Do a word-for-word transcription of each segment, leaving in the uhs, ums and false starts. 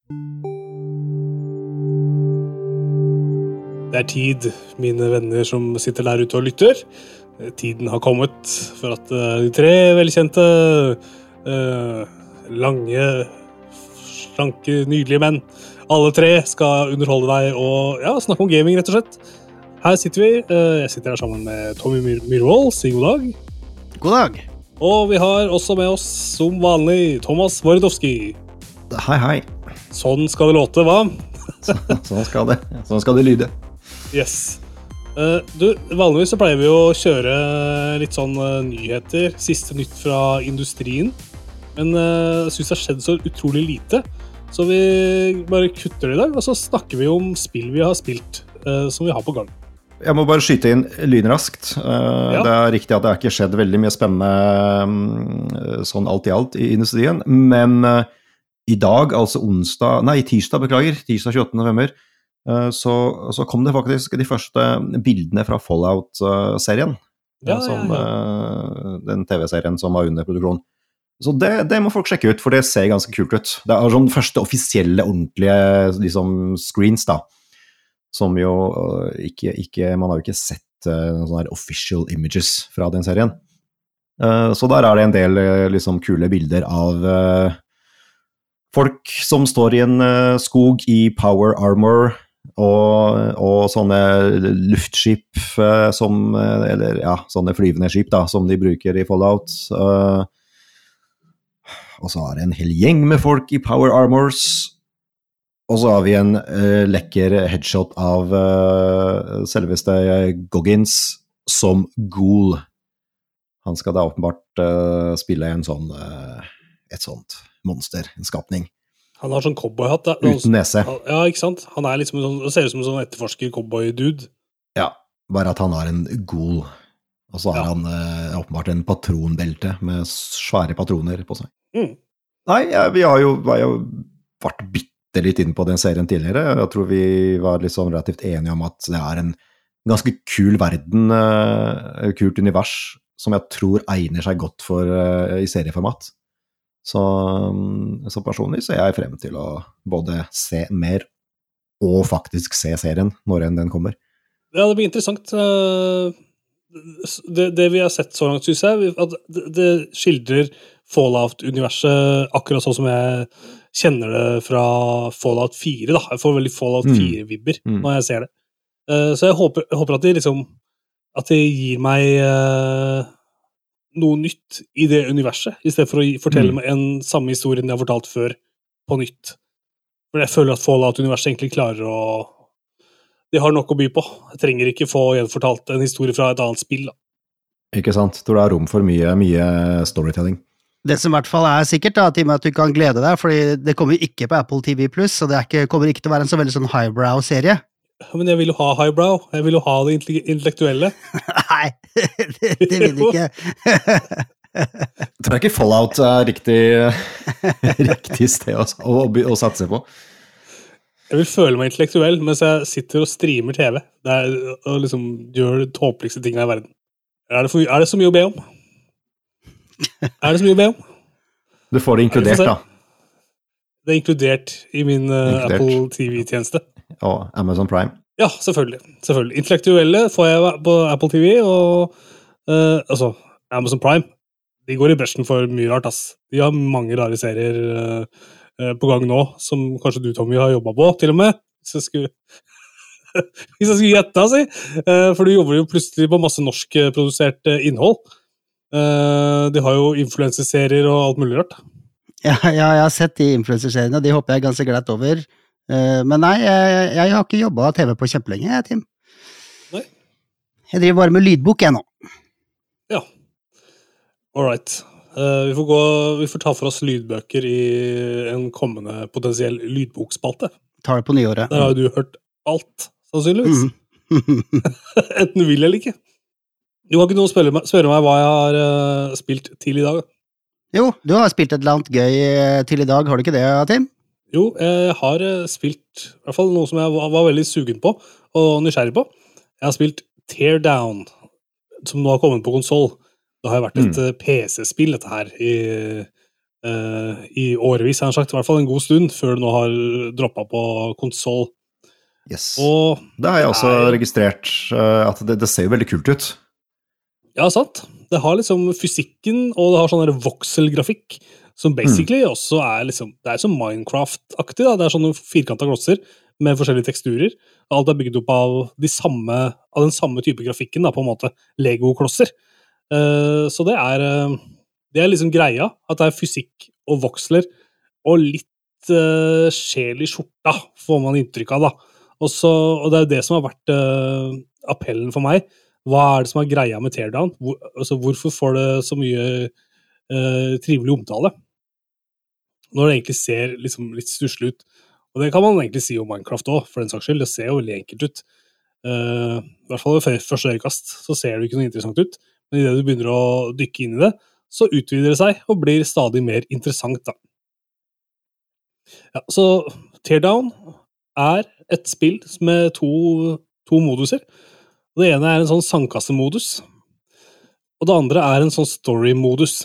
Det er tid, mine venner som sitter der ute og lytter. Tiden har kommet for at uh, de tre velkjente, uh, lange, slanke, nydelige menn, alle tre skal underholde deg og ja, snakke om gaming, rett og slett. Her sitter vi. Uh, jeg sitter her sammen med Tommy Myr Myhrvold. Si god dag. God dag. Og vi har også med oss, som vanlig, Thomas Wardowski. Hei, hei. Sånn skal det låte, hva? Så, sånn skal det. Sånn skal det lyde. Yes. Uh, du, vanligvis så pleier vi å kjøre litt sånn uh, nyheter, siste nytt fra industrien, men uh, jeg synes det har skjedd så utrolig lite, så vi bare kutter det i dag, og så snakker vi om spill vi har spilt, uh, som vi har på gang. Jeg må bare skyte inn lynraskt. Uh, ja. Det er riktig at det har ikke skjedd veldig mye spennende um, sånn alt i alt i industrien, men uh, i dag, altså onsdag, nei, tirsdag, beklager, tirsdag tjueåttende november, Så, så kom det faktisk de første bildene fra Fallout-serien, ja, som, ja, ja. den T V-serien som var under produksjon. Så det, det må folk sjekke ut, for det ser ganske kult ut. Det er sånn første offisielle, ordentlige liksom, screens, da, som jo ikke, ikke, man har jo ikke sett noen sånne official images fra den serien. Så der er det en del liksom, kule bilder av folk som står i en skog i power armor, Og, og sånne luftskip som, eller ja, sånne flyvende skip da, som de bruker i Fallout. Uh, og så har det en hel gjeng med folk i power armors. Og så har vi en uh, lekker headshot av uh, selveste Goggins som Ghoul. Han skal da åpenbart uh, spille en sånn, uh, et sånt monster, en skapning. Han har sånn cowboyhatt. Da. Uten nese. Ja, ikke sant? Han er liksom sånn, det ser ut som en sånn etterforsker cowboy-dude. Ja, bare at han har en ghoul. Og så har ja. han eh, åpenbart en patronbelte med svære patroner på seg. Mm. Nei, ja, vi har jo, har jo vært bitte litt inn på den serien tidligere. Jeg tror vi var liksom relativt enige om at det er en ganske kul verden, eh, kult univers, som jeg tror egner seg godt for, eh, i serieformat. Så, så personlig så er jeg frem til å både se mer og faktisk se serien når enn den kommer. Ja, det blir interessant. Det, det vi har sett så langt, synes jeg, at det skildrer Fallout-universet akkurat sånn som jeg kjenner det fra Fallout fire. Da. Jeg får veldig Fallout fire-vibber mm. når jeg ser det. Så jeg håper, jeg håper at det liksom, at det gir meg noe nytt i det universet, i stedet for å fortelle mm. meg en samme historie jeg har fortalt før på nytt. For jeg føler at Fallout-universet egentlig klarer å... De har nok å by på. Jeg trenger ikke få gjenfortalt en historie fra et annet spill. Da. Ikke sant? Jeg tror det er rom for mye, mye storytelling. Det som i hvert fall er sikkert, da, Tim, at du kan glede deg, fordi det kommer ikke på Apple T V plus, så det er ikke, kommer ikke til å være en så veldig sånn highbrow-serie. Men jeg vil jo ha highbrow. Jeg vil jo ha det intellektuelle. Nei, det, det vil du ikke. Jeg tror ikke Fallout er riktig, riktig sted å, å, å satse på. Jeg vil føle meg intellektuell mens jeg sitter og streamer T V. Det er, og liksom gjør det tåpeligste tingene i verden. Er det, for, er det så mye å be om? Er det så mye å be om? Du får det inkludert, da. Det er inkludert i min uh, Apple T V-tjeneste. Og Amazon Prime. Ja, selvfølgelig. selvfølgelig. Intellektuelle får jeg på Apple T V, og uh, altså, Amazon Prime, de går i bresjen for mye rart, ass. De har mange rare serier uh, uh, på gang nå, som kanskje du, Tommy, har jobbet på, til og med. Hvis jeg skulle, Hvis jeg skulle gjette, si. Uh, for du jobber jo plutselig på masse norskprodusert uh, innhold. Uh, de har jo influencerserier og alt mulig rart. Ja, ja, jeg har sett de influencerseriene, og de håper jeg ganske glatt over. Men nei, jeg, jeg har ikke jobbet T V på kjempelenge, jeg, Tim. Nei. Jeg driver bare med lydbok, jeg nå. Ja. All right. Uh, vi, får gå, vi får ta for oss lydbøker i en kommende potensiell lydbokspalte. Tar det på nyåret. Der har du hørt alt, sannsynligvis. Mm. Enten du vil eller ikke. Du har ikke noe å spørre meg, spørre meg hva jeg har uh, spilt til i dag. Jo, du har spilt et eller annet gøy til i dag, har du ikke det, Tim? Jo, jeg har spilt i hvert fall noe som jeg var, var veldig sugen på og nysgjerrig på. Jeg har spilt Teardown, som nå har kommet på konsol. Det har vært et mm. P C-spill, dette her, i, uh, i årevis, har jeg sagt, i hvert fall en god stund, før du nå har droppet på konsol. Yes. Og det har jeg også er, registrert, uh, at det, det ser jo veldig kult ut. Ja, sant. Det har liksom fysikken, og det har sånn der voxel-grafikk, som basically mm. også er liksom, det er som Minecraft-aktig da, det er sånne firkantet klosser med forskjellige teksturer, og alt er bygget opp av, de samme, av den samme type grafikken da, på en måte, Lego-klosser. Uh, så det er, uh, det er liksom greia, at det er fysikk og voksler, og litt uh, sjel i skjorta, får man inntrykk av da. Og, så, og det er det som har vært uh, appellen for meg. Hva er det som er greia med Teardown? Hvor, altså, hvorfor får det så mye uh, trivelig omtale? Når det egentlig ser liksom litt stusselig ut. Og det kan man egentlig si om Minecraft også, for den saks skyld. Det ser jo veldig enkelt ut. Uh, I hvert fall ved første øyekast så ser det ikke noe interessant ut. Men i det du begynner å dykke inn i det, så utvider det seg og blir stadig mer interessant da. Ja, så Teardown er et spill med to, to moduser. Det ene er en sånn sandkassemodus, og det andre er en sånn story-modus.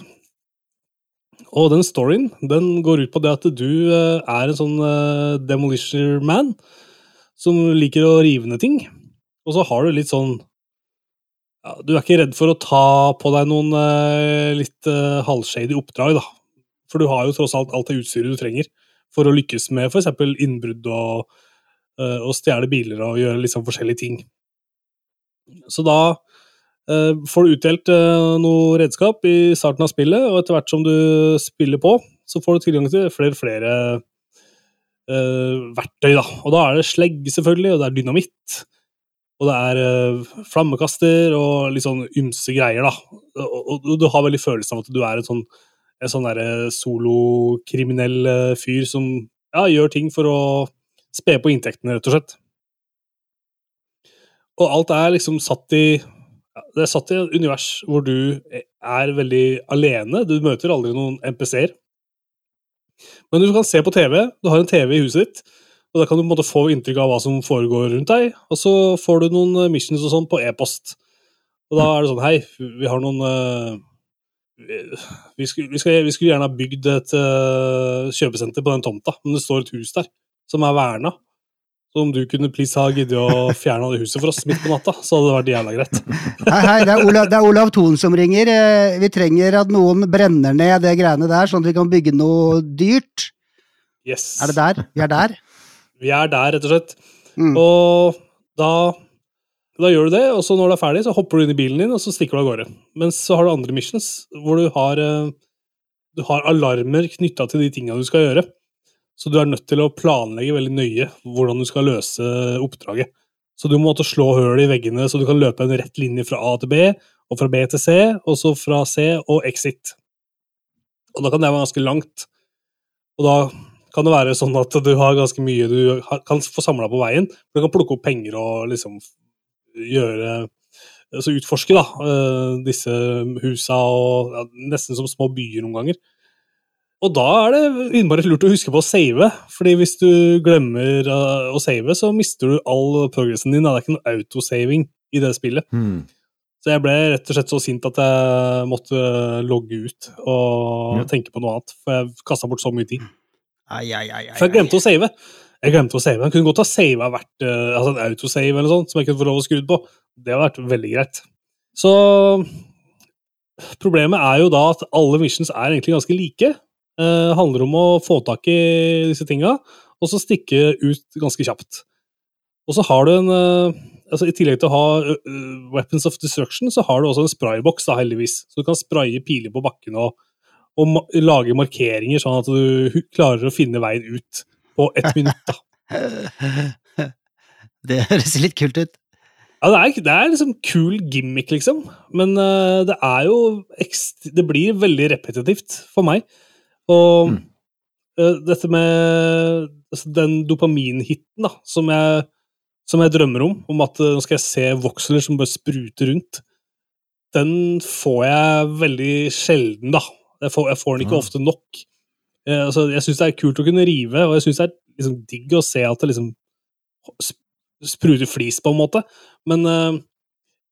Og den storyen, den går ut på det at du uh, er en sånn uh, demolitioner man, som liker å rive ned ting. Og så har du litt sånn, ja, du er ikke redd for å ta på deg noen uh, litt uh, halvshady oppdrag da. For du har jo tross alt alt det utstyret du trenger for å lykkes med for eksempel innbrudd og, uh, og stjele biler og gjøre liksom forskjellige ting. Så da Uh, får du utdelt uh, noe redskap i starten av spillet, og etter hvert som du spiller på, så får du tilgang til flere flere uh, verktøy da. Og da er det slegg selvfølgelig, og det er dynamitt, og det er uh, flammekaster og litt sånn ymse greier da. Og, og, og du har veldig følelse av at du er en sånn, en sånn der solo-kriminell uh, fyr som ja, gjør ting for å spe på inntektene rett og slett. Og alt er liksom satt i Ja, det er satt i et univers hvor du er veldig alene, du møter aldri noen N P C-er. Men du kan se på T V, du har en T V i huset ditt, og da kan du på en måte få inntrykk av hva som foregår rundt deg, og så får du noen missions og sånn på e-post. Og da er det sånn, hei, vi har noen... Uh, vi, skulle, vi, skal, vi skulle gjerne ha bygd et uh, kjøpesenter på den tomta, men det står et hus der, som er vernet. Så om du kunne please ha giddet å fjerne det huset for oss midt på natta, så hadde det vært jævla greit. Hei, hei, det er Olav, det er Olav Thon som ringer. Vi trenger at noen brenner ned det greiene der, sånn at vi kan bygge noe dyrt. Yes. Er det der? Vi er der? Vi er der, rett og slett. Mm. Og da, da gjør du det, og så når du er ferdig, så hopper du inn i bilen din, og så stikker du av gårde. Men så har du andre missions, hvor du har, du har alarmer knyttet til de tingene du skal gjøre. Så du er nødt til å planlegge veldig nøye hvordan du skal løse oppdraget. Så du må måtte slå høl i veggene, så du kan løpe en rett linje fra A til B, og fra B til C, og så fra C og exit. Og da kan det være ganske langt. Og da kan det være sånn at du har ganske mye du kan få samlet på veien. Du kan plukke opp penger og liksom gjøre, altså utforske da, disse husa, og ja, nesten som små byer noen ganger. Og da er det innbart lurt å huske på å save, fordi hvis du glemmer å save, så mister du all progressen din. Det er ikke noe autosaving i det spillet. Mm. Så jeg ble rett og slett så sint at jeg måtte logge ut og ja. tenke på noe annet, for jeg kastet bort så mye tid. Ai, ai, ai, ai, for jeg glemte å save. Jeg glemte å save. Jeg kunne godt ha savet hvert, altså en autosave eller sånt, som jeg kunne få lov å skrudd på. Det har vært veldig greit. Så problemet er jo da at alle missions er egentlig ganske like. Uh, handler om å få tak i disse tingene, og så stikke ut ganske kjapt. Og så har du en, uh, altså i tillegg til å ha uh, Weapons of Destruction, så har du også en spraybox da, heldigvis. Så du kan spraye piler på bakken og, og ma- lage markeringer, sånn at du klarer å finne veien ut på ett minutt da. Det høres litt kult ut. Ja, det er, det er liksom cool gimmick liksom, men uh, det er jo, ekst- det blir veldig repetitivt for meg. Og mm. uh, dette med altså, den dopaminhitten da, som jeg, som jeg drømmer om, om at uh, nå skal jeg se voksler som bare spruter rundt, den får jeg veldig sjelden da. Jeg får, jeg får den ikke mm. ofte nok. Uh, altså, jeg synes det er kult å kunne rive, og jeg synes det er liksom, digg å se at det liksom spruter flis på en måte. Men uh,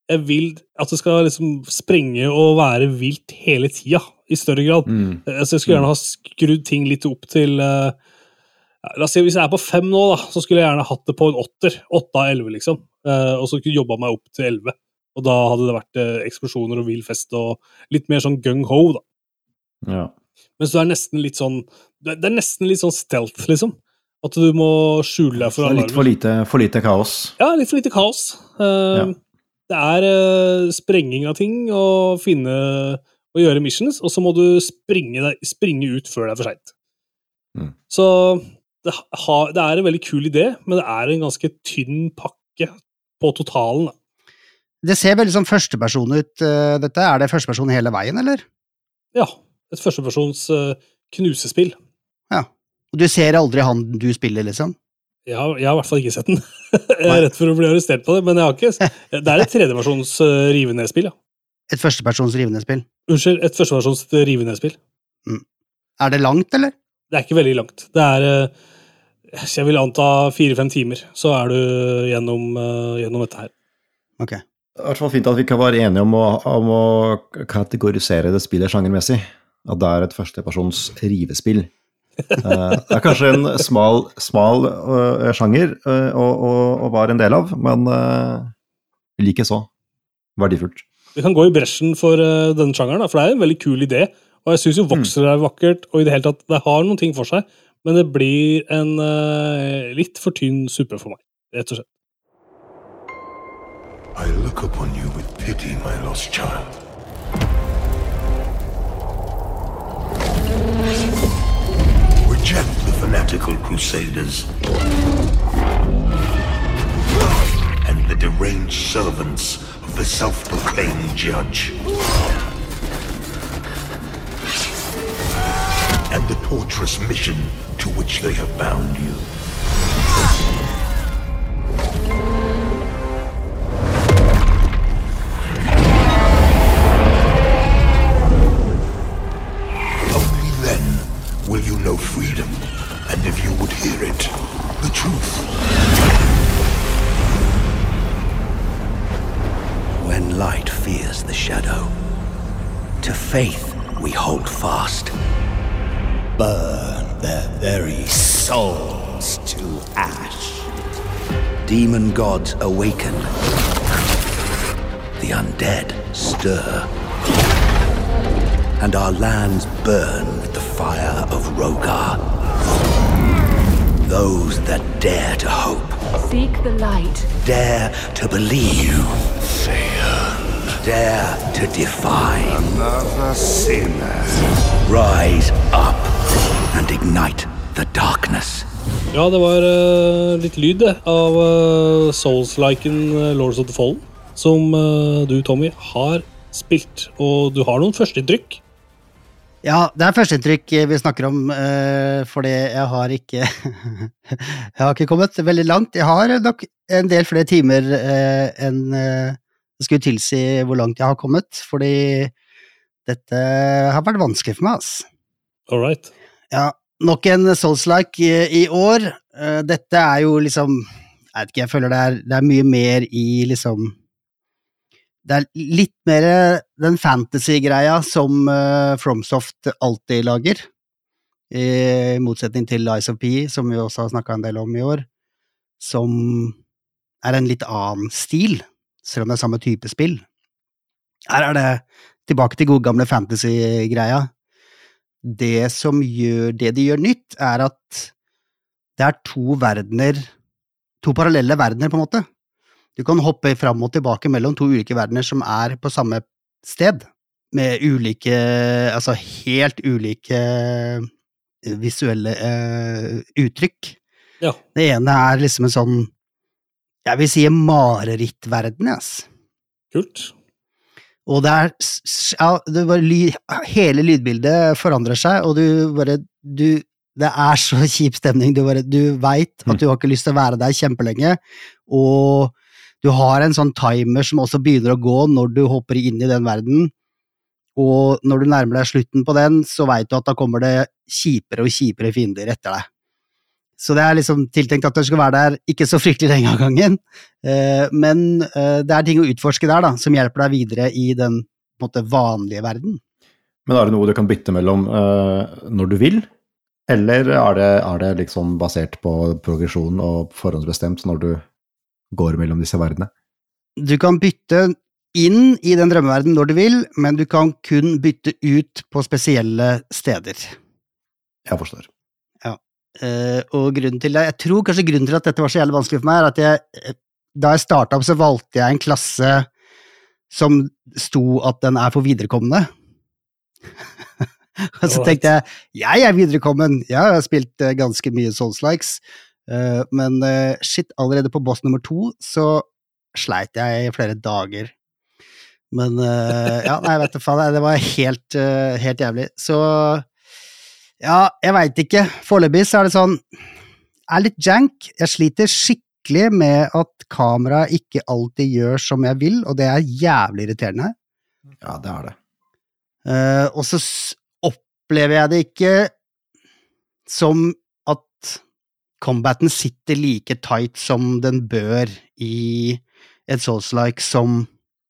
jeg vil at det skal liksom sprenge og være vilt hele tida, i større grad. Mm. Altså, jeg skulle gjerne ha skrudd ting litt opp til, uh, la oss si, hvis jeg er på fem nå da, så skulle jeg gjerne hatt det på en åtter, åtte av elleve liksom, uh, og så kunne jeg jobbet meg opp til elleve, og da hadde det vært uh, eksplosjoner og vild fest, og litt mer sånn gung-ho da. Ja. Men så er det nesten litt sånn, det er nesten litt sånn stealth liksom, at du må skjule deg for alarmer. Litt for lite, for lite kaos. Ja, litt for lite kaos. Uh, ja. Det er uh, sprenging av ting, og finne, og gjøre missions, og så må du springe, deg, springe ut før det er for sent. Mm. Så det, ha, det er en veldig kul idé, men det er en ganske tynn pakke på totalen. Da. Det ser veldig som førsteperson ut, uh, dette. Er det førsteperson hele veien, eller? Ja, et førstepersons uh, knusespill. Ja, og du ser aldri han du spiller, liksom? Jeg har, jeg har i hvert fall ikke sett den. Jeg er rett for å bli arrestert på det, men jeg har ikke. Det er et tredjepersons uh, rive-ned-spill, ja. Et førstepersons rive-ned-spill? Unnskyld, et førstepersons rive-ned-spill. Mm. Er det langt, eller? Det er ikke veldig langt. Det er, uh, jeg vil anta fire-fem timer, så er du gjennom, uh, gjennom dette her. Ok. Det er i hvert fall fint at vi kan være enige om å, om å kategorisere det spillet sjangermessig. At det er et førstepersons rivespill. Uh, det er kanskje en smal, smal uh, sjanger uh, å, å, å være en del av, men uh, like så verdifullt. Vi kan gå i bresjen for uh, denne sjangeren, da, for det er en veldig kul idé, og jeg synes jo Voxel er vakkert, og i det hele tatt, det har noen ting for seg, men det blir en uh, litt for tynn suppe for meg, rett og slett. I look upon you with pity, my lost child. Reject the fanatical crusaders and the deranged servants of the self-proclaimed judge and the torturous mission to which they have bound you. Will you know freedom, and if you would hear it, the truth. When light fears the shadow, to faith we hold fast. Burn their very souls to ash. Demon gods awaken, the undead stir, and our lands burn with the fire of Rogar. Those that dare to hope, seek the light, dare to believe, dare to defy, Another sinner. Rise up and ignite the darkness. Ja, det var uh, litt lyd det, av uh, Souls-liken uh, Lords of the Fallen, som uh, du, Tommy, har spilt, og du har noen førsteinntrykk. Ja, det er førsteinntrykk vi snakker om, uh, fordi jeg har ikke jeg har ikke kommet veldig langt. Jeg har nok en del flere timer uh, enn uh, det skulle tilsi hvor langt jeg har kommet, fordi dette har vært vanskelig for meg, ass. All right. Ja, nok en Souls-like i, i år. Uh, dette er jo liksom, jeg vet ikke, jeg føler det er, det er mye mer i liksom, det er litt mer den fantasy-greia som uh, FromSoft alltid lager, i motsetning til Lies of P, som vi også har snakket en del om i år, som er en litt annen stil, selv om det er samme type spill. Her er det tilbake til god gamle fantasy-greia. Det som gjør, det de gjør nytt, er at det er to verdener, to parallelle verdener på en måte. Du kan hoppe fram og tilbake mellom to ulike verdener som er på samme sted, med ulike, altså helt ulike visuelle uh, uttrykk. Ja. Det ene er liksom en sånn, jeg vil si en marerittverden, yes. Kult. Og det er, ja, det bare lyd, hele lydbildet forandrer seg, og du bare, du, det er så kjip stemning, du bare, du vet at du har ikke lyst til å være der kjempelenge, og du har en sånn timer som også begynner å gå når du hopper inn i den verden, og når du nærmer deg slutten på den, så vet du at da kommer det kjipere og kjipere fiender etter deg. Så det er liksom tiltenkt at det skal være der ikke så fryktelig lenge av gangen, uh, men uh, det er ting å utforske der da, som hjelper deg videre i den på en måte, vanlige verden. Men er det noe du kan bytte mellom uh, når du vil, eller er det, er det liksom basert på progresjon og forhåndsbestemt når du går mellom disse verdenene? Du kan bytte inn i den drømmeverden når du vil, men du kan kun bytte ut på spesielle steder. Jeg forstår. Ja, uh, og grunnen til det, jeg tror kanskje grunnen til at dette var så jævlig vanskelig for meg, er at jeg, da jeg startet opp så valgte jeg en klasse som sto at den er for viderekommende. Og så tenkte jeg, jeg er viderekommen, jeg har spilt uh, ganske mye Souls-likes, uh, men uh, shit, allerede på boss nummer to, så sleit jeg i flere dager. Men uh, ja, nei, jeg vet det faen, det var helt, uh, helt jævlig. Så ja, jeg vet ikke, foreløpig så er det sånn, er litt jank, jeg sliter skikkelig med at kamera ikke alltid gjør som jeg vil, og det er jævlig irriterende. Ja, det er det. Uh, og så opplever jeg det ikke som at combaten sitter like tight som den bør i et Souls-like som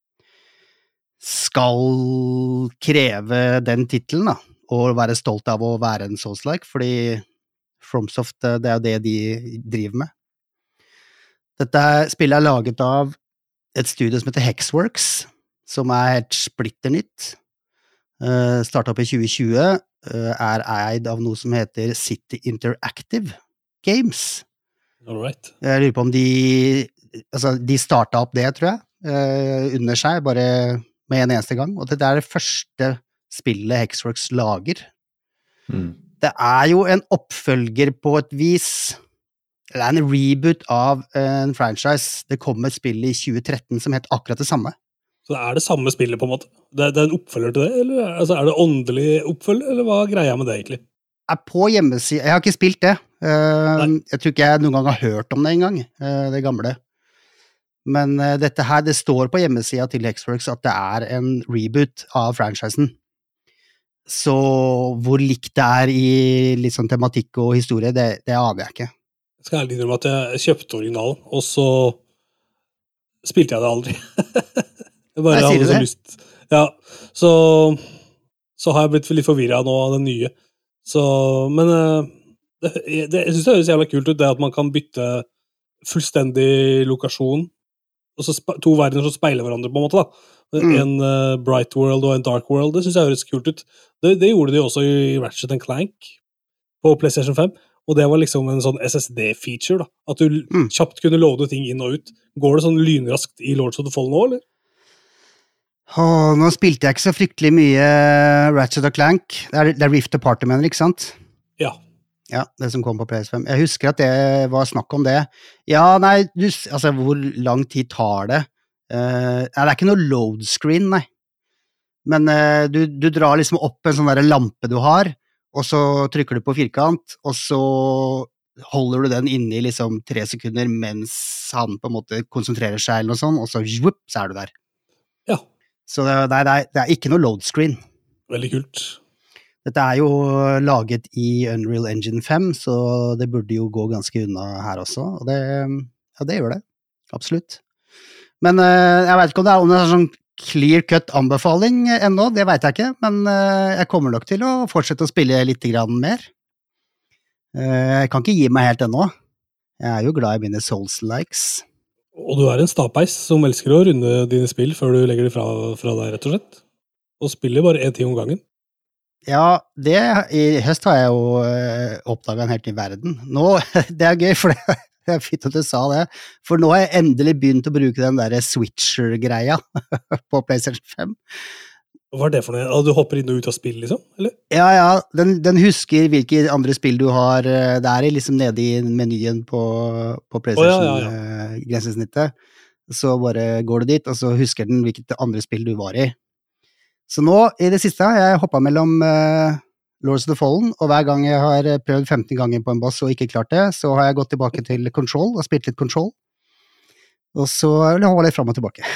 skal kreve den titelen da, og være stolt av å være en Souls-like, fordi FromSoft, det er jo det de driver med. Dette spillet er laget av et studio som heter Hexworks, som er helt splitternytt. Uh, startet opp i tjue tjue, uh, er eid av noe som heter City Interactive Games. All right. Jeg lurer på om de, altså de startet opp det, tror jeg, uh, under seg, bare med en eneste gang, og det er det første spillet Hexworks lager. Mm. Det er jo en oppfølger på et vis, eller en reboot av en franchise. Det kom et spill i tjue tretten som het akkurat det samme. Så det er det samme spillet på en måte? Det er, det er en oppfølger til det, eller altså, er det åndelig oppfølger, eller hva er greia med det egentlig? Er på hjemmesiden, jeg har ikke spilt det. Uh, jeg tror ikke jeg noen gang har hørt om det en gang, uh, det gamle. Men uh, dette her, det står på hjemmesiden til Hexworks at det er en reboot av franchisen. Så hvor likt det er i litt sånn tematikk og historie, det, det aner jeg ikke. Jeg skal ærlig innrømme at jeg kjøpte originalen, og så spilte jeg det aldri. Jeg bare Nei, hadde så det? lyst. Ja, så, så har jeg blitt litt forvirret nå av den nye. Så, men det, det, jeg synes det høres jævla kult ut, det at man kan bytte fullstendig lokasjon, og så spe, to verdener som speiler hverandre på en måte da. Mm. En uh, Bright World og en Dark World, det synes jeg høres kult ut. Det, det gjorde de også i Ratchet and Clank på PlayStation fem, og det var liksom en sånn S S D-feature da, at du mm. kjapt kunne loade ting inn og ut. Går det sånn lynraskt i Lords of the Fallen nå, eller? Åh, nå spilte jeg ikke så fryktelig mye Ratchet og Clank. Det er, det er Rift Apart, mener, ikke sant? Ja. Ja, det som kom på P S fem. Jeg husker at det var snakk om det. Ja, nei, du, altså, hvor lang tid tar det? Uh, det er ikke noe load screen, nei. Men uh, du, du drar liksom opp en sånn der lampe du har, og så trykker du på firkant, og så holder du den inne i liksom tre sekunder mens han på en måte konsentrerer seg eller noe sånt, og så, whoop, så er du der. Ja. Så det, det, er, det er ikke noe load screen. Veldig kult. Dette er jo laget i Unreal Engine fem, så det burde jo gå ganske unna her også, og det, ja, det gjør det. Absolutt. Men uh, jeg vet ikke om det er, om det er en sånn clear cut anbefaling ennå, det vet jeg ikke, men uh, jeg kommer nok til å fortsette å spille litt grann mer. Uh, jeg kan ikke gi meg helt ennå. Jeg er jo glad i mine Souls-likes. Og du er en stapeis som elsker å runde dine spill før du legger det fra, fra deg, rett og slett. Og spiller bare en ting om gangen. Ja, det, i høst har jeg jo uh, oppdaget en helt ny verden. Nå, det er gøy, for det, det er fint at du sa det, for nå har jeg endelig begynt å bruke den der Switcher-greia på PlayStation fem. Hva er det for noe? Du hopper inn og ut av spill, liksom? Eller? Ja, ja, den, den husker hvilke andre spill du har der, liksom nede i menyen på, på PlayStation-grensesnittet. Oh, ja, ja, ja. Så bare går du dit, og så husker den hvilket andre spill du var i. Så nå, i det siste, jeg har hoppet mellom uh, Lords of the Fallen, og hver gang jeg har prøvd femten ganger på en boss og ikke klart det, så har jeg gått tilbake til Control og spilt litt Control. Og så vil jeg holde litt frem og tilbake.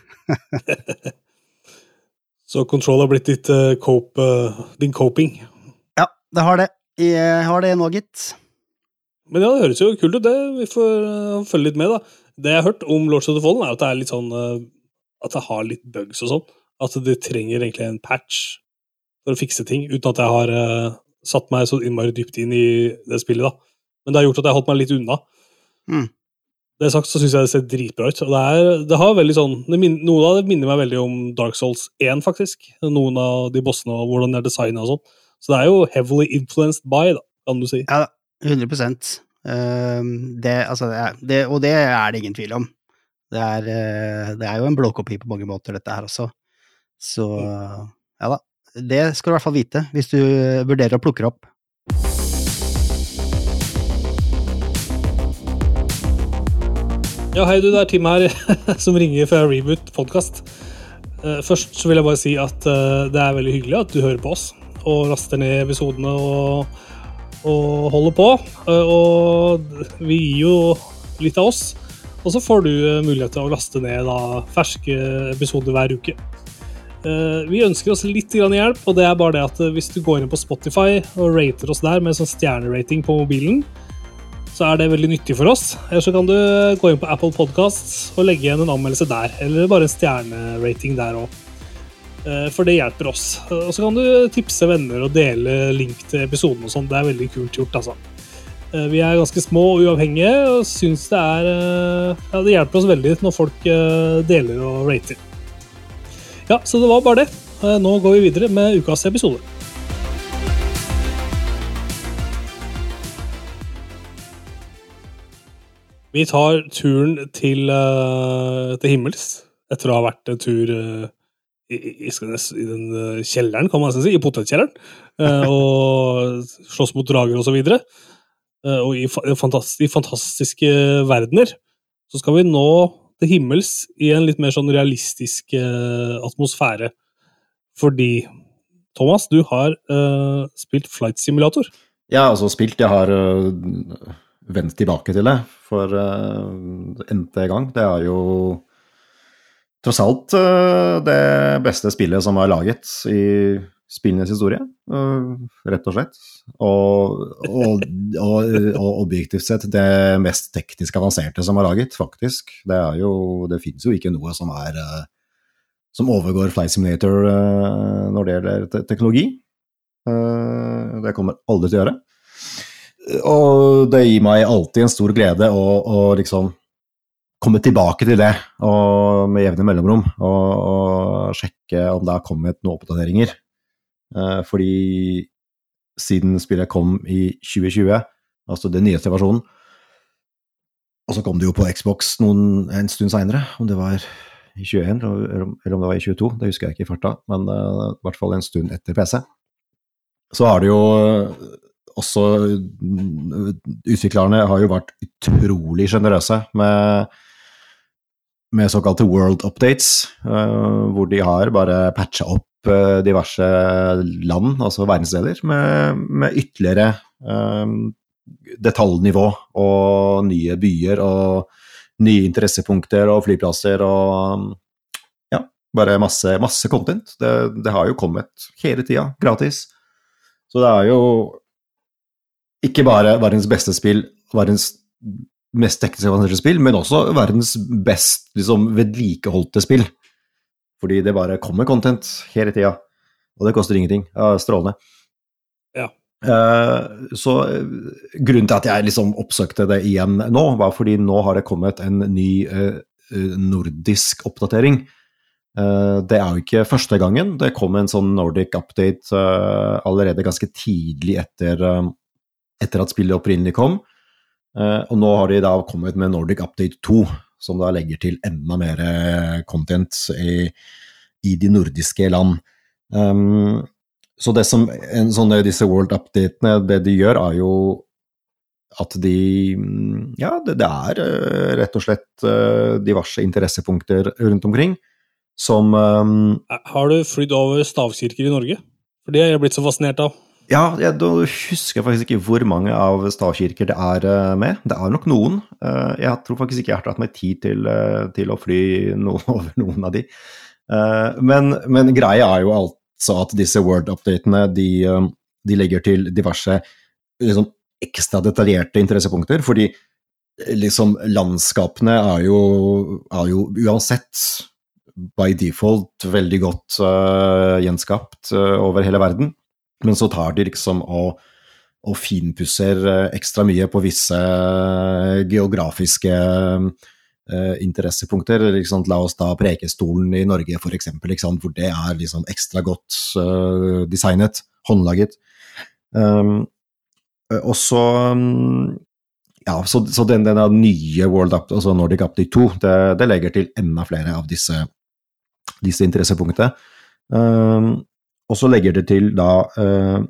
Så Control har blitt ditt uh, cope, uh, din coping? Ja, det har det. Jeg har det nå, gitt. Men ja, det høres jo kult ut, det. Vi får uh, følge litt med, da. Det jeg har hørt om Lords of the Fallen er at det er litt sånn, uh, at det har litt bugs og sånn. At det trenger egentlig en patch for å fikse ting, uten at jeg har uh, satt meg så innmari dypt inn i det spillet, da. Men det har gjort at jeg har holdt meg litt unna. Mm. Det sagt, så synes jeg det ser dritbra ut. Og det, er, det har veldig sånn, det min, noen av det minner meg veldig om Dark Souls one, faktisk. Noen av de bossene og hvordan det er designet og sånn. Så det er jo heavily influenced by, da, kan du si. Ja, hundre prosent. Uh, det, altså, det er, det, og det er det ingen tvil om. Det er, uh, det er jo en blåkopi på mange måter, dette her også. Så, uh, ja da. Det skal du i hvert fall vite, hvis du vurderer å plukke opp. Ja, hei du, det er Tim her som ringer fra Reboot podcast. Først så vil jeg bare si at det er veldig hyggelig at du hører på oss, og laster ned episodene og, og holder på. Og vi gir jo litt av oss, og så får du mulighet til å laste ned da, ferske episoder hver uke. Uh, vi ønsker oss litt grann hjelp, og det er bare det at uh, hvis du går inn på Spotify og rater oss der med sånn stjernerating på mobilen, så er det veldig nyttig for oss. Eller så kan du gå inn på Apple Podcasts og legge igjen en anmeldelse der, eller bare en stjernerating der også. Uh, for det hjelper oss. Uh, og så kan du tipse venner og dele link til episoden og sånt. Det er veldig kult gjort, altså. Uh, vi er ganske små og uavhengige, og synes det er uh, ja, det hjelper oss veldig når folk uh, deler og rater. Ja, så det var bare det. Nå går vi videre med ukas episode. Vi tar turen til, uh, til himmels, etter å ha vært en tur uh, i, i, i den uh, kjelleren, kan man si, i potetkjelleren, uh, og slåss mot drager og så videre. Uh, og i, i, fantast, i fantastiske verdener, så skal vi nå til himmels i en litt mer sånn realistisk uh, atmosfære. Fordi, Thomas, du har uh, spilt Flight Simulator. Ja, altså spilt, jeg har uh, vendt tilbake til det for uh, n-te gang. Det er jo tross alt uh, det beste spillet som er laget i spillenes historie, uh, rett og slett. Og, og, og, og objektivt sett det mest teknisk avanserte som er laget, faktisk. Det er jo, det finnes jo ikke noe som er uh, som overgår Flight Simulator uh, når det gjelder te- teknologi. Uh, det kommer aldri til å gjøre. Og det gir meg alltid en stor glede å, å liksom komme tilbake til det og med jevne mellomrom og, og sjekke om det har kommet noen oppdateringer. Uh, fordi siden spillet kom i tjue tjue, altså den nyeste versjonen, og så kom det jo på Xbox noen, en stund senere, om det var i tjueen, eller om det var i tjueto, det husker jeg ikke i farta, men uh, i hvert fall en stund etter P C. Så har det jo også, utviklerne har jo vært utrolig generøse med, med såkalte world updates, uh, hvor de har bare patchet opp diverse land, altså verdensdeler, med, med ytterligere um, detaljnivå og nye byer og nye interessepunkter og flyplasser og ja, bare masse, masse content. Det, det har jo kommet hele tida, gratis. Så det er jo ikke bare verdens beste spill, verdens mest teknisk avanserte spill, men også verdens best liksom, vedlikeholdte spill. Fordi det bare kommer content hele tida, og det koster ingenting. Ja, strålende. Ja. Uh, så grunnen til at jeg liksom oppsøkte det igjen nå, var fordi nå har det kommet en ny uh, nordisk oppdatering. Uh, det er jo ikke første gangen. Det kom en sånn Nordic update uh, allerede ganske tidlig etter, uh, etter at spillet opprinnelig kom. Uh, og nå har de da kommet med Nordic update to, som da legger til enda mer content i, i de nordiske land. Um, så det som, en sånne, disse world updatene, det de gjør er jo at de, ja, det, det er uh, rett og slett uh, diverse interessepunkter rundt omkring, som... Um, har du flytt over stavkirker i Norge? For det har jeg blitt så fascinert av. Ja, jeg da husker jeg faktisk ikke hvor mange av stavkirker det er uh, med. Det er nok noen. Uh, jeg tror faktisk ikke jeg har tatt meg tid til, uh, til å fly no- over noen av de. Uh, men, men greia er jo altså at disse word-updatene, de, uh, de legger til diverse liksom, ekstra detaljerte interessepunkter, fordi liksom landskapene er jo, er jo uansett by default veldig godt uh, gjenskapt uh, over hele verden, men så tar de liksom og, og finpusser uh, ekstra mye på visse uh, geografiske uh, interessepunkter. Liksom, la oss ta Prekestolen i Norge for eksempel, ikke sant, hvor det er liksom ekstra godt uh, designet, håndlaget. Um, og så um, ja, så, så den, den nye World Up, altså Nordic Update to, det, det legger til enda flere av disse, disse interessepunktene. Um, og så legger det til da uh,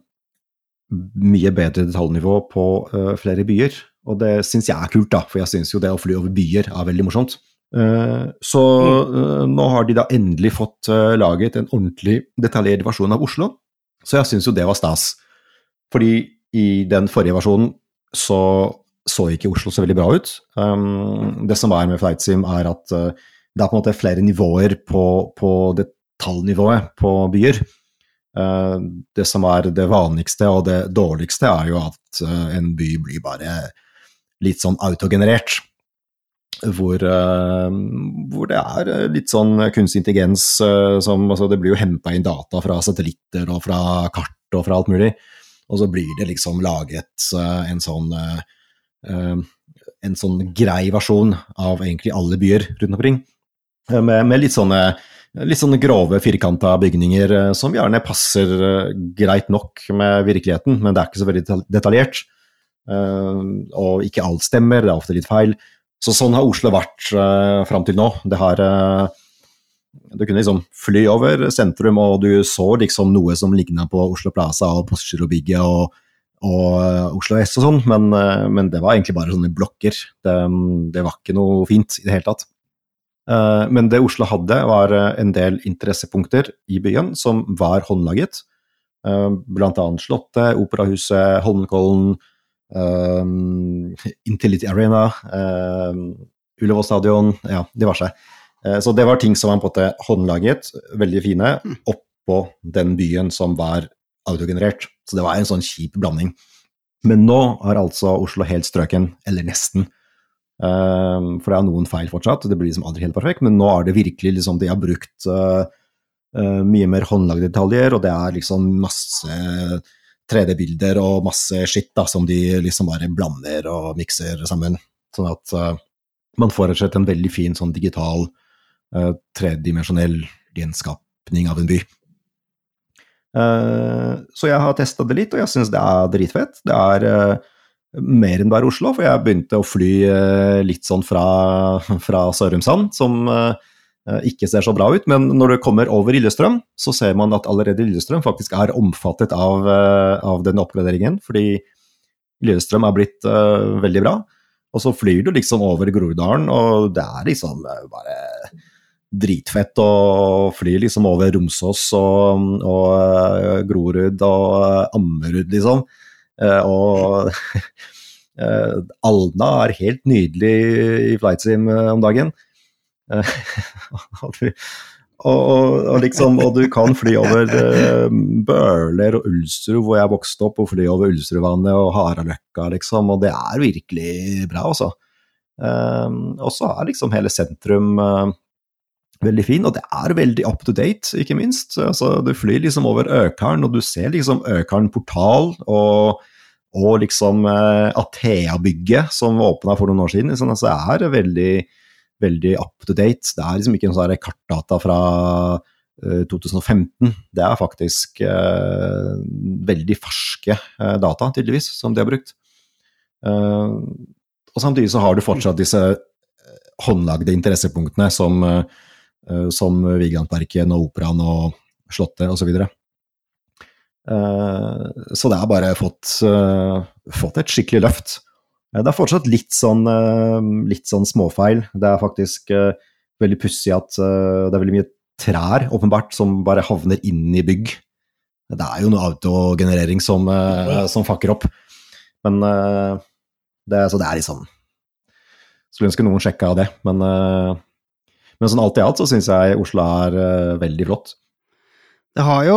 mye bedre detaljnivå på uh, flere byer, og det synes jeg er kult da, for jeg synes jo det å fly over byer er veldig morsomt. Uh, så uh, nå har de da endelig fått uh, laget en ordentlig detaljert versjon av Oslo, så jeg synes jo det var stas. Fordi i den forrige versjonen så så ikke Oslo så veldig bra ut. Um, det som er med Flight Sim er at uh, det er på en måte flere nivåer på, på detaljnivået på byer. Uh, det som er det vanligste og det dårligste er jo at uh, en by blir bare litt sånn autogenerert, hvor, uh, hvor det er litt sånn kunstig intelligens, uh, som, altså det blir jo hentet inn data fra satellitter og fra kart og fra alt mulig, og så blir det liksom laget uh, en sånn uh, Uh, en sånn grei versjon av egentlig alle byer rundt omkring, uh, med, med litt sånne, litt sånne grove firkanta bygninger uh, som gjerne passer uh, greit nok med virkeligheten, men det er ikke så veldig detaljert, uh, og ikke alt stemmer, det er ofte litt feil. Så sånn har Oslo vært uh, frem til nå. Det har, uh, du kunne liksom fly over sentrum, og du så liksom noe som lignet på Oslo Plaza og Postgirobygget og og Oslo S og sånn, men, men det var egentlig bare sånne blokker. Det, det var ikke noe fint i det hele tatt. Men det Oslo hadde var en del interessepunkter i byen som var håndlaget. Blant annet Slottet, Operahuset, Holmenkollen, Intility Arena, Ullevål Stadion, ja, diverse. Så det var ting som var på en måte håndlaget, veldig fine, oppå den byen som var autogenerert, så det var en sånn kjip blanding. Men nå er altså Oslo helt strøken, eller nesten, um, for det er noen feil fortsatt, det blir liksom aldri helt perfekt, men nå er det virkelig liksom, de har brukt uh, uh, mye mer håndlagde detaljer, og det er liksom masse tre D-bilder og masse shit da, som de liksom bare blander og mikser sammen, sånn at uh, man får rett og slett en veldig fin sånn digital, uh, tredimensjonell gjenskapning av en by. Uh, så jeg har testet det litt, og jeg synes det er dritfett. Det er uh, mer enn bare Oslo, for jeg begynte å fly uh, litt sånn fra, fra Sørumsand, som uh, ikke ser så bra ut, men når du kommer over Lillestrøm, så ser man at allerede Lillestrøm faktisk er omfattet av, uh, av den oppgraderingen, fordi Lillestrøm er blitt uh, veldig bra, og så flyr du liksom over Groruddalen, og det er liksom uh, bare dritfett å fly liksom over Romsås og, og uh, Grorud og Ammerud liksom, uh, og uh, Alna er helt nydelig i Flight Sim uh, om dagen, uh, og, og, og liksom, og du kan fly over uh, Bøler og Ulsrud, hvor jeg vokste opp, og fly over Ulsrudvannet og Haraløkka liksom, og det er virkelig bra også. Uh, og så er liksom hele sentrum uh, veldig fin, og det er veldig up to date, ikke minst. Altså, du flyr liksom over Økern, og du ser liksom Økern portal, og, og liksom eh, Athea-bygget, som åpnet for noen år siden. Så altså, det er veldig, veldig up to date. Det er liksom ikke en sånn kartdata fra eh, to tusen og femten. Det er faktisk eh, veldig ferske eh, data, tydeligvis, som de har brukt. Eh, og samtidig så har du fortsatt disse håndlagde interessepunktene som eh, som Vigelandsparken og Operaen og Slottet og så videre. Så det har bare fått, fått et skikkelig løft. Det er fortsatt litt sånn, litt sånn småfeil. Det er faktisk veldig pussig at det er veldig mye trær, åpenbart, som bare havner inn i bygg. Det er jo noe autogenerering som, som fakker opp. Men det, så det er liksom, skulle ønske noen sjekket av det, men Men sånn alt i alt så synes jeg Oslo er uh, veldig flott. Det har jo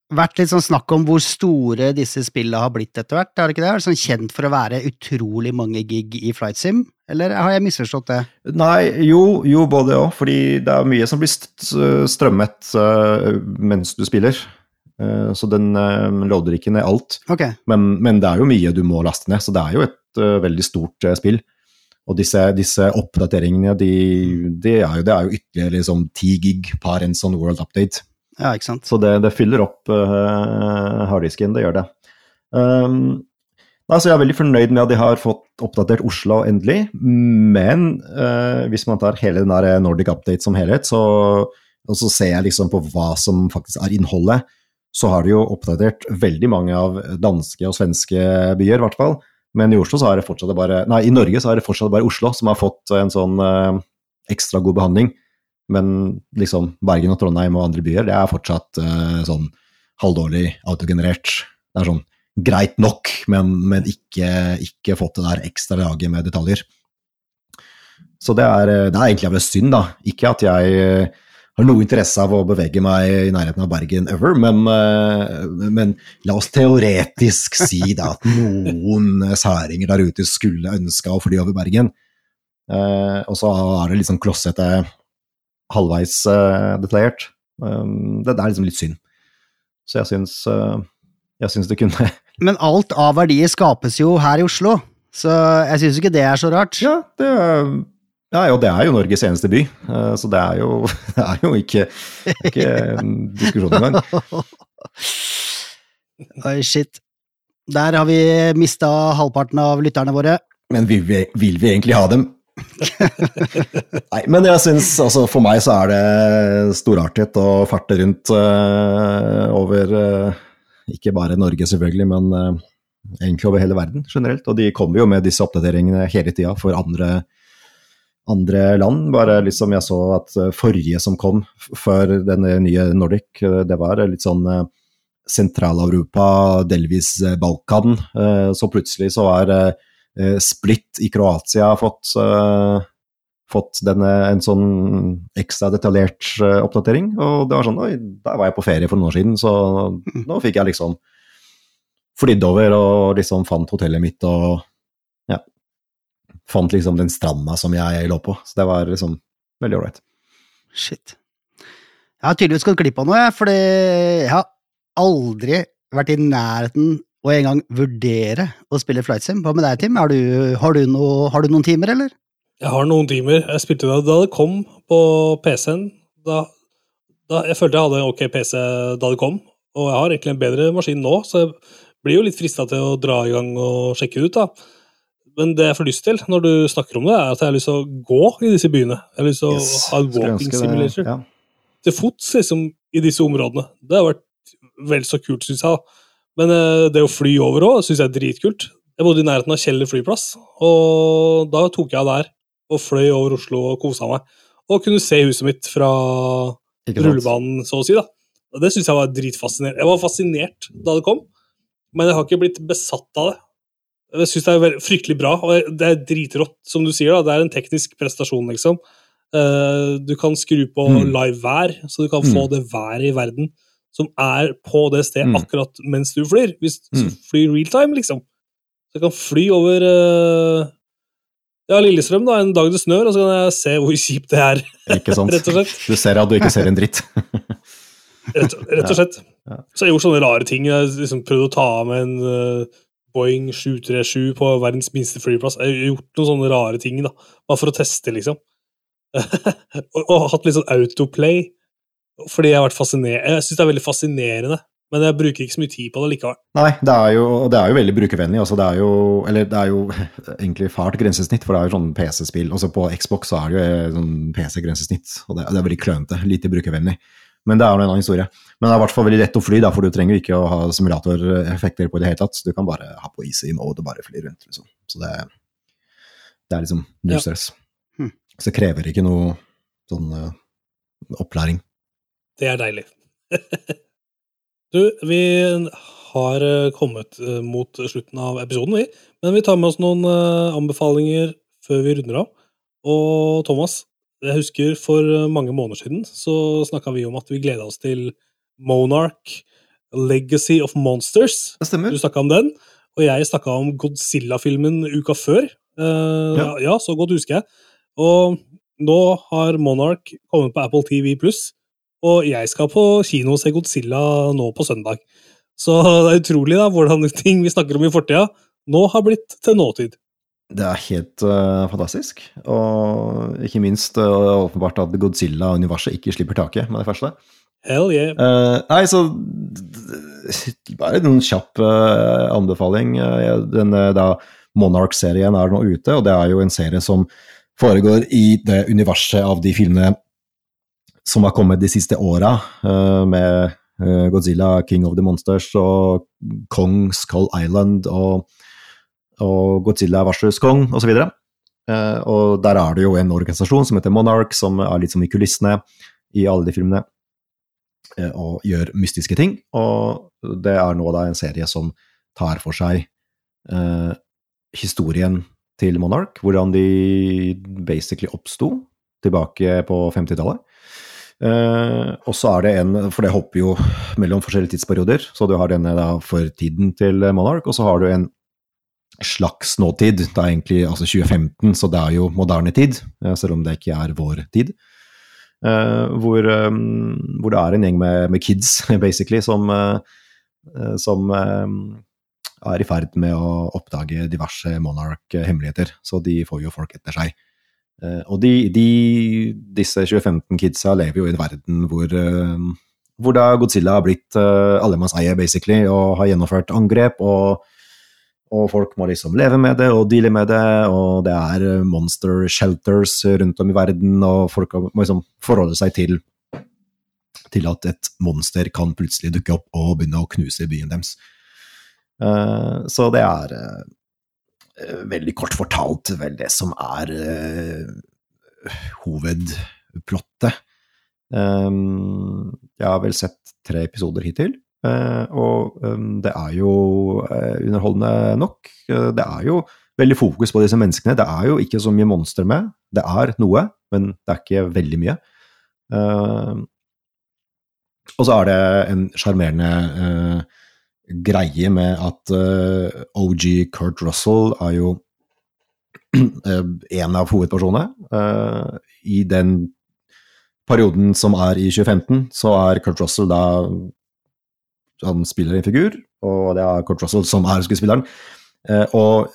vært litt sånn snakk om hvor store disse spillene har blitt etter hvert, er det ikke det? Er det sånn kjent for å være utrolig mange gig i Flight Sim, eller har jeg misforstått det? Nei, jo, jo både og, fordi det er mye som blir strømmet uh, mens du spiller, uh, så den uh, loader ikke ned alt, okay. men, men det er jo mye du må laste ned, så det er jo et uh, veldig stort uh, spill. Og disse, disse oppdateringene, de, de er jo, det er jo ytterligere liksom ti gig par en sånn World Update. Ja, ikke sant. Så det, det fyller opp uh, harddisken, det gjør det. Um, altså jeg er veldig fornøyd med at de har fått oppdatert Oslo endelig, men uh, hvis man tar hele den der Nordic Update som helhet, så, og så ser jeg liksom på hva som faktisk er innholdet, så har de jo oppdatert veldig mange av danske og svenske byer, i hvert fall. Men i Oslo så er det fortsatt bare, nei, i Norge så er det fortsatt bare Oslo som har fått en sånn uh, ekstra god behandling. Men liksom Bergen og Trondheim og andre byer, det er fortsatt uh, sånn halvdårlig autogenerert. Det er sånn greit nok, men, men ikke, ikke fått det der ekstra laget med detaljer. Så det er, det er egentlig av synd da. Ikke at jeg uh, har noe interesse av å bevege meg i nærheten av Bergen ever, men, men la oss teoretisk si da at noen særinger der ute skulle ønske å fly over Bergen, og så er det liksom klossete halvveis detaljert. Det er liksom litt synd. Så jeg synes, jeg synes det kunne... Men alt av verdier skapes jo her i Oslo, så jeg synes ikke det er så rart. Ja, det er... Ja, og det er jo Norges eneste by, så det er jo, det er jo ikke, ikke en diskusjon engang. Oi, shit. Der har vi mistet halvparten av lytterne våre. Men vil vi, vil vi egentlig ha dem? Nei, men jeg synes, altså for meg så er det storartet å farte rundt uh, over, uh, ikke bare Norge selvfølgelig, men uh, egentlig over hele verden generelt. Og de kommer jo med disse oppdateringene hele tiden for andre andre land, bare liksom jeg så at forrige som kom før denne nye Nordic, det var litt sånn Sentral-Europa, delvis Balkan, så plutselig så var Split i Kroatia fått, fått denne, en sånn ekstra detaljert oppdatering, og det var sånn, oi, der var jeg på ferie for noen år siden, så nå fikk jeg liksom flydd over og liksom fant hotellet mitt og fant liksom den stranda som jeg lå på, så det var liksom veldig alright. Shit. Jeg har tydeligvis gått glipp av noe, fordi jeg har aldri vært i nærheten og en gang vurdere å spille Flight Sim. Hva med deg, Tim? Har du, har du, no, har du noen timer, eller? Jeg har noen timer. Jeg spilte det da det kom på P C-en. Da, da, jeg følte jeg hadde en ok P C da det kom, og jeg har egentlig en bedre maskin nå, så jeg blir jo litt fristet til å dra i gang og sjekke det ut da. Men det jeg får lyst til når du snakker om det, er at jeg har lyst til å gå i disse byene. Jeg har lyst til yes, å ha en walking simulator. Ja. Til fots liksom, i disse områdene. Det har vært vel så kult, synes jeg. Men uh, det å fly over også, synes jeg er dritkult. Jeg bodde i nærheten av Kjeller flyplass, og da tok jeg der og fløy over Oslo og koset meg. Og kunne se huset mitt fra rullebanen, så å si da. Og det synes jeg var dritfascinerende. Jeg var fascinert da det kom, men jeg har ikke blitt besatt av det. Jeg synes det er fryktelig bra, og det er dritrått, som du sier da, det er en teknisk prestasjon, liksom. Uh, du kan skru på mm. live vær, så du kan mm. få det været i verden som er på det stedet mm. akkurat mens du flyr, hvis du mm. flyr real time, liksom. Så jeg kan fly over uh, ja, Lillestrøm da, en dag det snør, og så kan jeg se hvor kjipt det er. Ikke sant? Rett og slett. Du ser at du ikke ser en dritt. rett, rett og slett. Ja. Ja. Så jeg gjorde sånne rare ting, jeg liksom prøvde å ta av med en... Uh, Boeing sju tre sju på verdens minste flyplass. Jeg har gjort noen sånne rare ting da, bare for å teste liksom. og, og hatt litt sånn autoplay, fordi jeg har vært fascinerende. Jeg synes det er veldig fascinerende, men jeg bruker ikke så mye tid på det likevel. Nei, det er jo, det er jo veldig brukervennlig, altså det er jo, eller det er jo egentlig fart grensesnitt, for det er jo sånn P C-spill, også på Xbox så er det jo sånn P C-grensesnitt, og det, det er veldig klønete, lite brukervennlig. Men det er jo en annen historie. Men det er i hvert fall veldig lett å fly, da, for du trenger ikke å ha simulatoreffekter på det hele tatt. Du kan bare ha på easy mode og bare fly rundt. Liksom. Så det, det er liksom null stress. Ja. Så det krever ikke noe sånn uh, opplæring. Det er deilig. Du, vi har kommet mot slutten av episoden, vi. Men vi tar med oss noen uh, anbefalinger før vi runder av. Og Thomas, jeg husker for mange måneder siden så snakket vi om at vi gledet oss til Monarch, Legacy of Monsters. Det stemmer. Du snakket om den, og jeg snakket om Godzilla-filmen uka før. Uh, ja. ja, så godt husker jeg. Og nå har Monarch kommet på Apple T V plus, og jeg skal på kino og se Godzilla nå på søndag. Så det er utrolig da, hvordan ting vi snakker om i fortida nå har blitt til nåtid. Det er helt uh, fantastisk, og ikke minst uh, åpenbart at Godzilla-universet ikke slipper taket med det første. Hell yeah. Uh, nei, så bare en kjapp uh, anbefaling. Uh, denne da Monarch-serien er nå ute, og det er jo en serie som foregår i det universet av de filmene som har kommet de siste åra, uh, med uh, Godzilla, King of the Monsters, og Kong, Skull Island, og, og Godzilla versus Kong, og så videre. Uh, og der er det jo en organisasjon som heter Monarch, som er litt som i kulissene i alle de filmene, uh, og gjør mystiske ting, og det er nå da en serie som tar for seg uh, historien til Monarch, hvordan de basically oppstod tilbake på femtitallet. Uh, og så er det en, for det hopper jo mellom forskjellige tidsperioder, så du har denne da for tiden til Monarch, og så har du en slags nåtid, det er egentlig altså tjue femten, så det er jo moderne tid, selv om det ikke er vår tid, uh, hvor, um, hvor det er en gjeng med, med kids, basically, som, uh, som um, er i ferd med å oppdage diverse Monarch-hemmeligheter, så de får jo folk etter seg. Uh, og de, de, disse tjue femten kidsa lever jo i en verden hvor, uh, hvor da Godzilla har blitt uh, allemannseie, basically, og har gjennomført angrep, og, og folk må liksom leve med det, og deale med det, og det er monster shelters rundt om i verden, og folk må liksom forholde seg til, til at et monster kan plutselig dukke opp og begynne å knuse byen deres. Uh, så det er uh, veldig kort fortalt vel det som er uh, hovedplottet. Um, jeg har vel sett tre episoder hittil, uh, og um, det er jo uh, underholdende nok. Uh, det er jo veldig fokus på disse menneskene. Det er jo ikke så mye monster med. Det er noe, men det er ikke veldig mye. Uh, og så er det en charmerende uh, greie med at uh, O G Kurt Russell er jo uh, en av hovedpersonene. Uh, I den perioden som er i tjue femten, så er Kurt Russell da, han spiller en figur, og det er Kurt Russell som er skuespilleren. Uh, og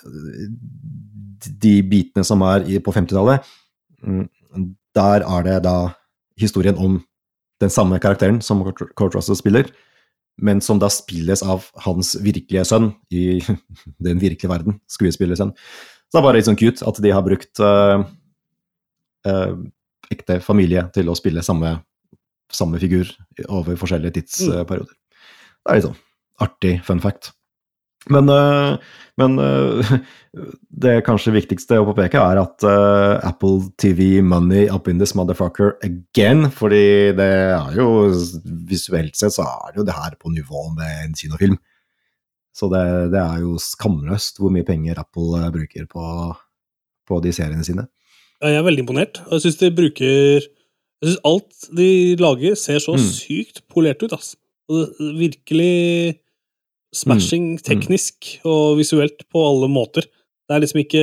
de bitene som er i, på femtitallet, um, der er det da historien om den samme karakteren som Kurt, Kurt Russell spiller, men som da spilles av hans virkelige sønn i den virkelige verden, skuespillersønn. Så det er bare litt sånn cute at de har brukt uh, uh, ekte familie til å spille samme, samme figur over forskjellige tidsperioder. Mm. Det er litt sånn artig fun fact. Men, uh, men uh, det kanskje viktigste å påpeke er at uh, Apple T V money up in this motherfucker again, fordi det er jo, visuelt sett så er det jo det her på nivå med en kinofilm. Så det, det er jo skamløst hvor mye penger Apple uh, bruker på, på de seriene sine. Ja, jeg er veldig imponert. Jeg synes de bruker, jeg synes alt de lager ser så mm. sykt polert ut, ass. Og det, virkelig smashing teknisk mm. og visuelt på alle måter. Det er liksom ikke,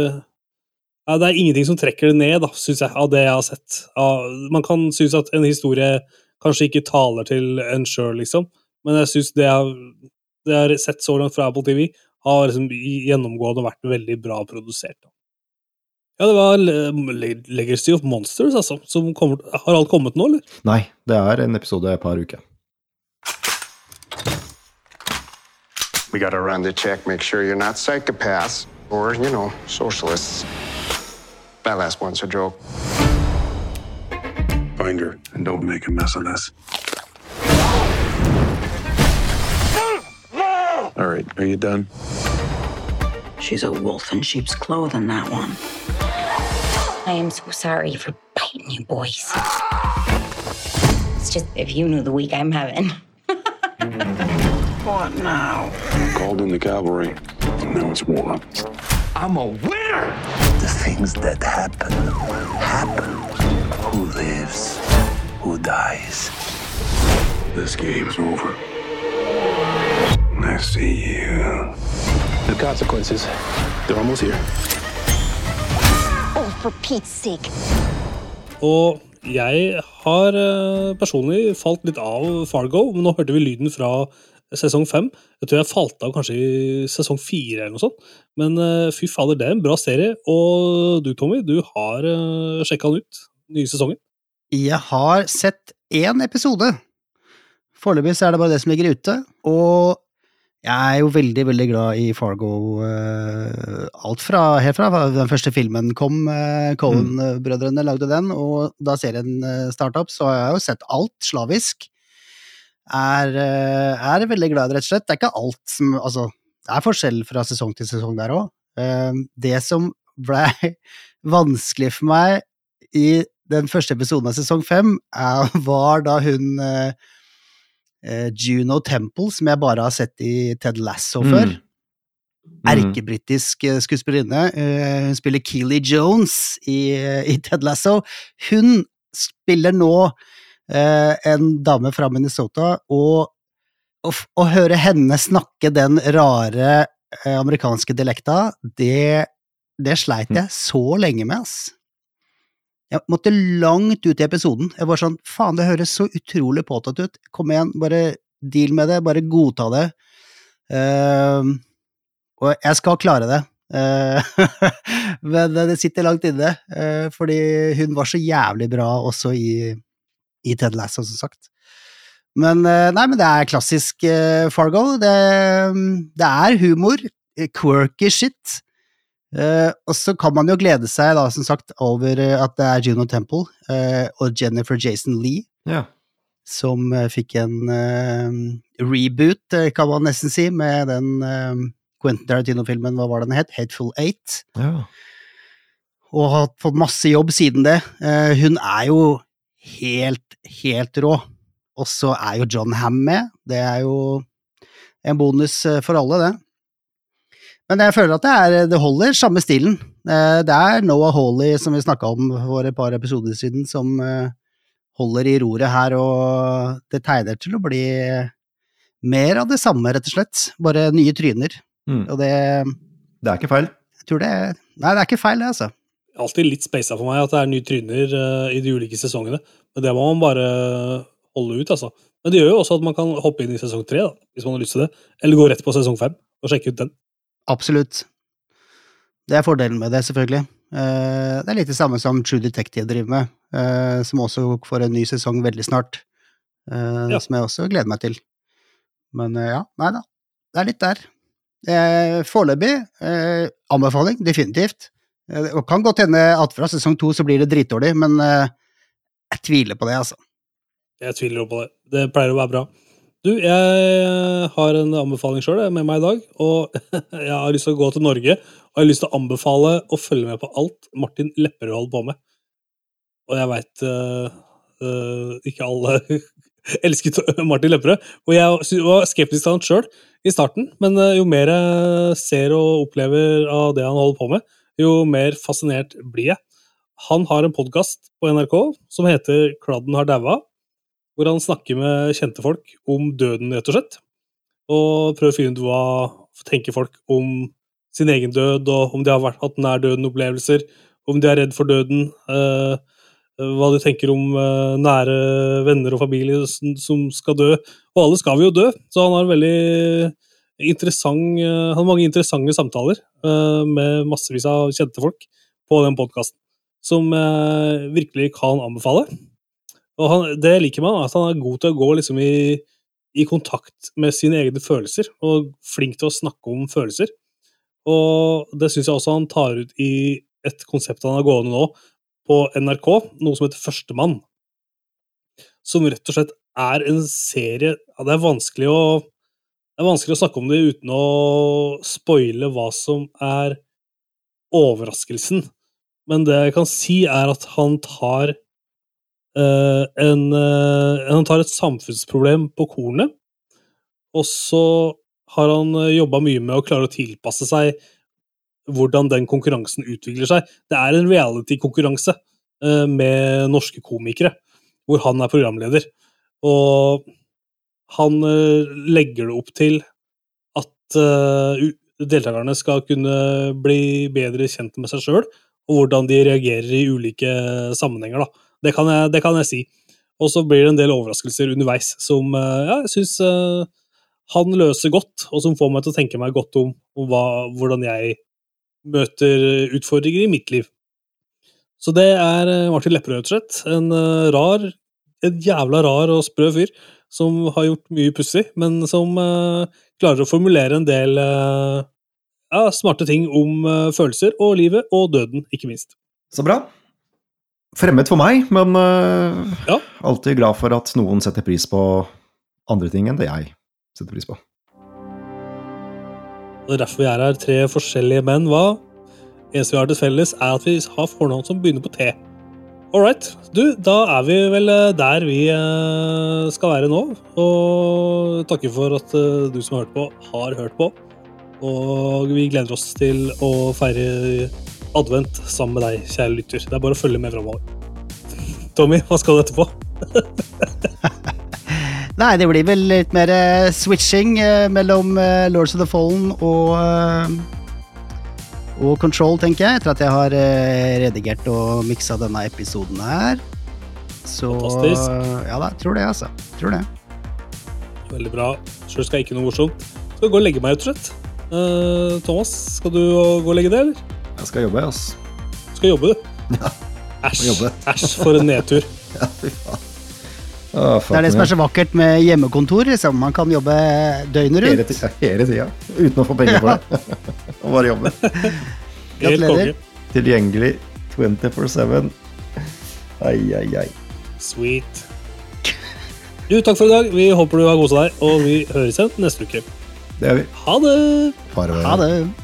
ja, det er ingenting som trekker det ned, da, synes jeg, av det jeg har sett. Ja, man kan synes at en historie kanskje ikke taler til en selv, liksom, men jeg synes det jeg, det jeg har sett så langt fra Apple T V har liksom gjennomgående vært veldig bra produsert. Ja, det var Legacy of Monsters, altså, som kommer, har alt kommet nå, eller? Nei, det er en episode et par uker. We gotta run the check, make sure you're not psychopaths or, you know, socialists. That last one's a joke. Find her and don't make a mess of this. All right, are you done? She's a wolf in sheep's clothing, that one. I am so sorry for biting you boys. It's just, if you knew the week I'm having. What now? Called in the cavalry. Now it's war. I'm a winner! The things that happen, happen. Who lives? Who dies? This game's over. I see you. The consequences, they're almost here. Oh, for Pete's sake. Og jeg har uh, personlig falt litt av Fargo, men nå hørte vi lyden fra sesong fem. Jeg tror jeg falt av kanskje i sesong fire eller noe sånt. Men uh, fy fader, det er en bra serie. Og du, Tommy, du har uh, sjekket den ut, nye sesongen. Jeg har sett én episode. Foreløpig så er det bare det som ligger ute, og jeg er jo veldig, veldig glad i Fargo. Uh, alt fra, helt fra den første filmen kom, uh, Coen-brødrene lagde den, og da serien uh, startet opp, så har jeg jo sett alt slavisk. Er, uh, er veldig glad, rett og slett. Det er ikke alt som, altså, det er forskjell fra sesong til sesong der også. Uh, det som ble vanskelig for meg i den første episoden av sesong fem, er, var da hun... Uh, Uh, Juno Temple, som jeg bare har sett i Ted Lasso mm. før. Mm. Erkebrittisk uh, skuespillerinne. Uh, hun spiller Keely Jones i, uh, i Ted Lasso. Hun spiller nå uh, en dame fra Minnesota, og å høre henne snakke den rare uh, amerikanske dialekta, det, det sleit jeg mm. så lenge med, ass. Jeg måtte langt ut i episoden. Jeg var sånn, faen, det høres så utrolig påtatt ut. Kom igjen, bare deal med det, bare godta det. Uh, og jeg skal klare det. Uh, men det sitter langt inne, uh, fordi hun var så jævlig bra også i, i Ted Lasso, som sagt. Men, uh, nei, men det er klassisk uh, Fargo. Det, det er humor, quirky shit. Uh, og så kan man jo glede seg da, som sagt, over uh, at det er Juno Temple uh, og Jennifer Jason Leigh ja. som uh, fikk en uh, reboot, uh, kan man nesten si, med den uh, Quentin Tarantino-filmen, hva var den het? Hateful Eight. Ja. Og har fått masse jobb siden det. Uh, hun er jo helt, helt rå. Og så er jo John Hamm med. Det er jo en bonus uh, for alle, det. Men jeg føler at det, er, det holder samme stilen. Det er Noah Hawley, som vi snakket om for et par episoder siden, som holder i roret her, og det tegner til å bli mer av det samme, rett og slett. Bare nye tryner. Mm. Og det... Det er ikke feil. Jeg tror det... Nei, det er ikke feil, det, altså. Alltid litt spacet for meg at det er nye tryner uh, i de ulike sesongene. Men det må man bare holde ut, altså. Men det gjør jo også at man kan hoppe inn i sesong tre, da, hvis man har lyst til det. Eller gå rett på sesong fem og sjekke ut den. Absolutt. Det er fordelen med det, selvfølgelig. Uh, det er litt det samme som True Detective driver med, uh, som også får en ny sesong veldig snart, uh, ja. Som jeg også gleder meg til. Men uh, ja, nei da. Det er litt der. Uh, foreløpig, uh, anbefaling, definitivt. Uh, og kan godt hende at fra sesong to så blir det dritdårlig, men uh, jeg tviler på det, altså. Jeg tviler på det. Det pleier å være bra. Du, jeg har en anbefaling selv med meg i dag, og jeg har lyst til å gå til Norge, og jeg har lyst til å anbefale å følge med på alt Martin Lepperød holder på med. Og jeg vet uh, uh, ikke alle elsket Martin Lepperød, og jeg var skeptisk til han selv i starten, men uh, jo mer jeg ser og opplever av det han holder på med, jo mer fascinert blir jeg. Han har en podcast på N R K som heter Kladden har daua, hvor han snakker med kjente folk om døden, rett og slett, og prøver å finne ut hva tenker folk om sin egen død, og om de har vært, hatt nær døden-opplevelser, om de er redd for døden, eh, hva de tenker om eh, nære venner og familie som, som skal dø, og alle skal vi jo dø, så han har en veldig interessant, eh, han har mange interessante samtaler eh, med massevis av kjente folk på den podcasten, som eh, virkelig kan anbefale. Og han, det liker man, at han er god til å gå liksom i, i kontakt med sine egne følelser, og flink til å snakke om følelser. Og det synes jeg også han tar ut i et konsept han har gående nå på N R K, noe som heter Førstemann, som rett og slett er en serie, ja, det er vanskelig å, det er vanskelig å snakke om det uten å spoile hva som er overraskelsen. Men det jeg kan si er at han tar Uh, en, uh, han tar et samfunnsproblem på kornet, og så har han uh, jobbet mye med å klare å tilpasse seg hvordan den konkurransen utvikler seg. Det er en reality-konkurranse uh, med norske komikere, hvor han er programleder, og han uh, legger det opp til at uh, deltakerne skal kunne bli bedre kjent med seg selv, og hvordan de reagerer i ulike sammenhenger. Da. Det, kan jeg, det kan jeg si. Og så blir det en del overraskelser underveis, som uh, ja, jeg synes uh, han løser godt, og som får meg til å tenke meg godt om, om hva, hvordan jeg møter utfordringer i mitt liv. Så det er Martin Lepperød, rett og slett. En uh, rar, en jævla rar og sprø fyr, som har gjort mye pussig, men som uh, klarer å formulere en del uh, ja, smarte ting om uh, følelser og livet, og døden, ikke minst. Så bra. Fremmed for meg, men uh, ja. alltid glad for at noen setter pris på andre ting enn det jeg setter pris på. Det er derfor vi er her, tre forskjellige menn. Hva? Eneste vi har til felles er at vi har fornavn som begynner på T. Alright, du, da er vi vel der vi skal være nå, og takker for at du som har hørt på, har hørt på, og vi gleder oss til å feire advent sammen med deg, kjære lytter. Det er bare å følge med fremover. Tommy, hva skal du etterpå? Nei, det blir vel litt mer uh, switching uh, mellom uh, Lords of the Fallen og, uh, og Control, tenker jeg, etter at jeg har uh, redigert og mikset denne episoden her. Så, fantastisk. Uh, ja da, tror det, altså. Tror det. Veldig bra. Selv skal jeg ikke noe morsomt. Skal jeg gå og legge meg, rett og slett. Uh, Thomas, skal du gå og legge det, eller? Jeg skal jobbe, ass. Du skal jobbe, du? Ja, Æsj, jobbe. æsj for en nedtur. Ja, fy faen. Åh, det er det som er så vakkert med hjemmekontor, liksom. Man kan jobbe døgnet rundt. Hele tida, hele tida, uten å få penger for det. Og bare jobbe. Gratulerer. Tilgjengelig twenty-four seven. Ai, ai, ai. Sweet. Du, takk for i dag. Vi håper du har koset deg, og vi høres igjen neste uke. Det gjør vi. Ha det! Farvel. Ha det.